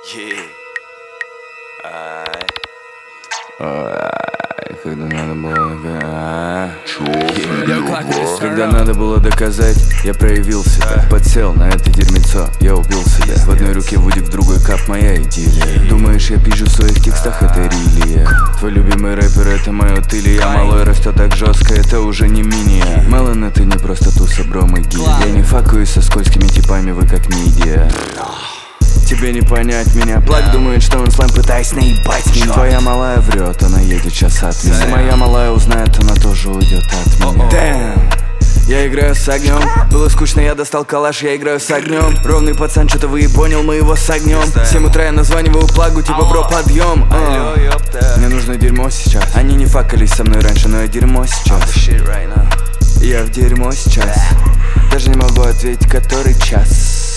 Когда надо было Когда надо было доказать, я проявил себя. Подсел на это дерьмецо, я убил себя. В одной руке вудик, в другой кап, моя идиллия. Думаешь, я пишу в своих текстах, это релия. Твой любимый рэпер, это мой утылия. Малой растет так жестко, это уже не миния. Мелон, это не просто туса, бром и гиль. Я не факуюсь со скользкими типами, вы как мидия. Тебе не понять меня. Плак думает, что он слайм, пытаясь наебать меня. Твоя малая врет, она едет час от меня. Если моя малая узнает, она тоже уйдет от меня. Damn. Я играю с огнем. Было скучно, я достал калаш, я играю с огнем. Ровный пацан, что-то вы и понял, мы его согнем. В 7 утра я названиваю плагу, типа бро, подъем. Мне нужно дерьмо сейчас. Они не факались со мной раньше, но я дерьмо сейчас. Я в дерьмо сейчас. Даже не могу ответить, который час.